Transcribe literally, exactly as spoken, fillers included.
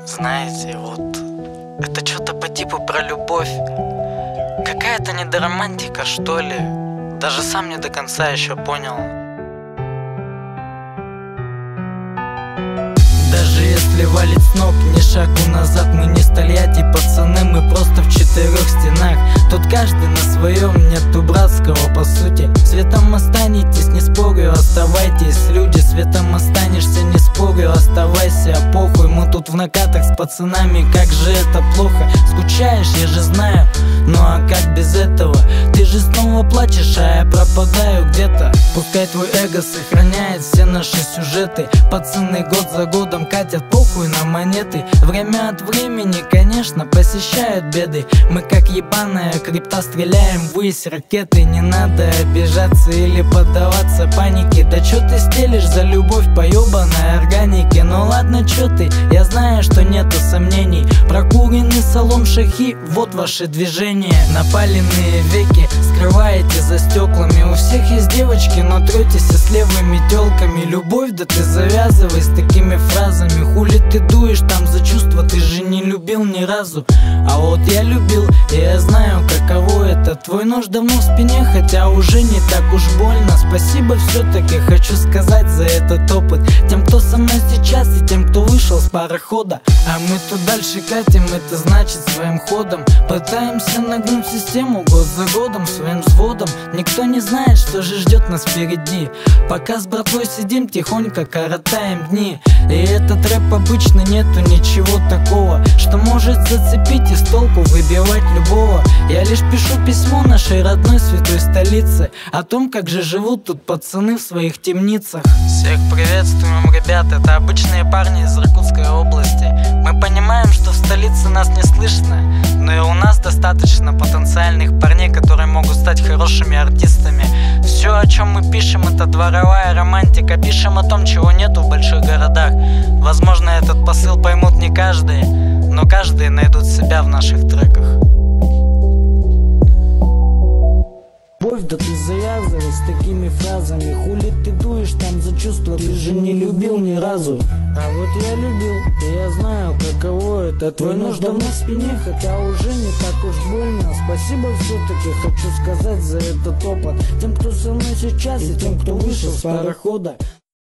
Знаете, вот это что-то по типу про любовь. Какая-то недоромантика, что ли. Даже сам не до конца еще понял. Даже если валить с ног, ни шагу назад мы не стольяти, пацаны, мы просто в четырех стенах. Тут каждый на своем, нету братского по сути. Светом останетесь, не спорю, оставайтесь, люди. Светом останешься, не спорю, оставайся, похуй. Мы тут в накатах с пацанами, как же это плохо. Скучаешь, я же знаю, ну а как без этого? Ты же снова плачешь, а я пропадаю где-то. Пускай твой эго сохраняет все наши сюжеты. Пацаны год за годом катят похуй на монеты. Время от времени, конечно, посещают беды. Мы как ебаная крипта стреляем ввысь ракеты. Не надо обижаться или поддаваться панике. Да чё ты стелишь за любовь по ёбаной органике? Ну ладно, чё ты, я знаю, что нету сомнений. Прокуренный салон шахи, вот ваши движения. Напаленные веки скрываете за стеклами. У всех есть девочки, но третесь с левыми тёлками. Любовь, да ты завязывай с такими фразами. Хули ты дуешь там за чувства, ты же не любил ни разу. А вот я любил, и я знаю, каково это. Твой нож давно в спине, хотя уже не так уж больно. Спасибо все-таки хочу сказать за этот опыт тем, кто со мной сейчас, и тем, кто вышел с парохода. А мы тут дальше катим, это значит своим ходом пытаемся нагнуть систему год за годом своим взводом. Никто не знает, что же ждет нас впереди. Пока с братвой сидим, тихонько коротаем дни. И этот рэп обычно нету ничего такого, что может зацепить и с толку выбивать любого. Я лишь пишу письмо нашей родной святой столице о том, как же живут тут пацаны в своих темницах. Всех приветствуем, ребят, это обычные парни из Иркутской области. Мы понимаем, что в столице нас не слышно, но и у нас достаточно потенциальных парней, которые могут стать хорошими артистами. Все, о чем мы пишем, это дворовая романтика. Пишем о том, чего нету в больших городах. Возможно, этот посыл поймут не каждый, но каждый найдут себя в наших треках. Любовь, да ты завязывай с такими фразами. Хули ты дуешь там за чувства, ты же не любил ни разу. А вот я любил, и я знаю, каково это. Твой нож давно в спине, хотя уже не так уж больно. Спасибо все-таки хочу сказать за этот опыт тем, кто со мной сейчас, и тем, кто вышел с парохода.